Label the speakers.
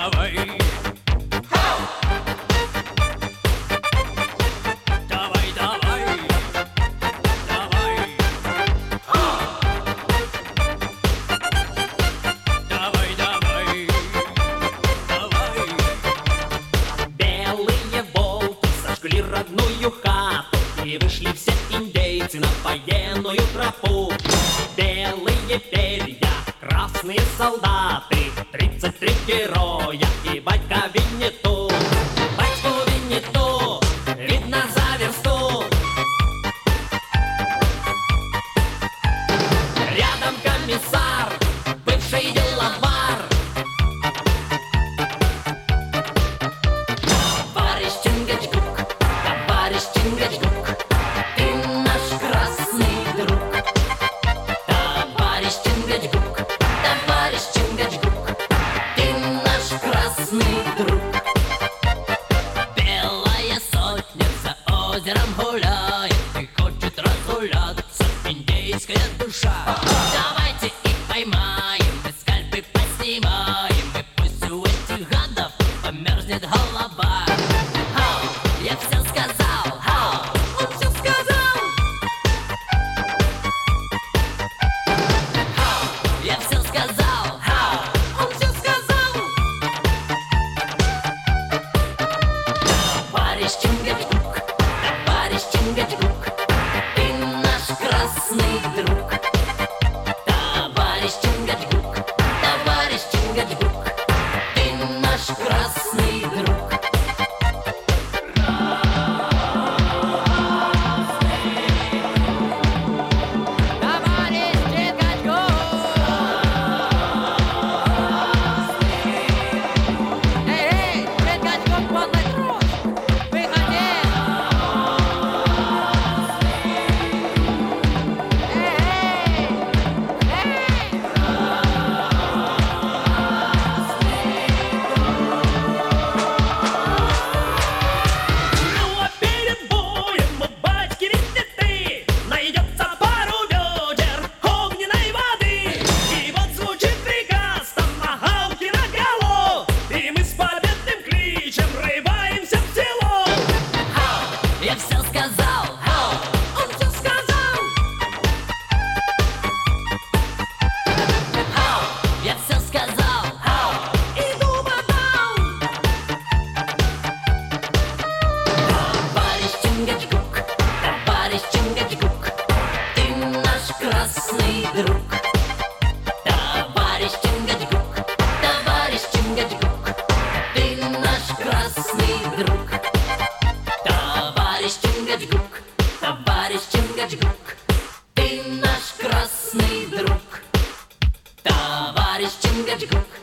Speaker 1: давай. Давай, давай, давай. Давай, давай, давай. Белые волки сожгли родную хату, и вышли все индейцы на военную тропу. Белые перья, красные солдаты, 33 героя и батька Винниту. Батьку Винниту видно за версту. Рядом комиссар, бывший деловар. Товарищ Чингачгук, товарищ Чингачгук, ты наш красный друг. Товарищ Чингачгук, товарищ Чингачгук, ты наш красный друг. Белая сотня за озером гуляет и хочет разгуляться индейская душа. Давайте их поймаем, и скальпы поснимаем, и пусть у этих гадов померзнет голова. Хау, я все сказал, хау, он все сказал. Хау, я все сказал, хау, он все сказал. Товарищ Чингачгук, товарищ Чингачгук, ты наш красный друг. Товарищ Чингачгук, товарищ Чингачгук, ты наш красный друг. Товарищ Чингачгук! Эй, Чингачгук, полный труд! Выходи! Ну а перед боем у батьки Винниты найдется пару ведер огненной воды. И вот звучит приказ томагавки наголо, и мы с победным кличем врываемся в село. Хау, я все сказал, хау, он все сказал. Хау, я все сказал, хау, и дуба дал. Товарищ Чингачгук, товарищ Чингачгук, ты наш красный друг. Товарищ Чингачгук, товарищ Чингачгук, ты наш красный друг. Товарищ Чингачгук, товарищ Чингачгук, ты наш красный друг. Товарищ Чингачгук,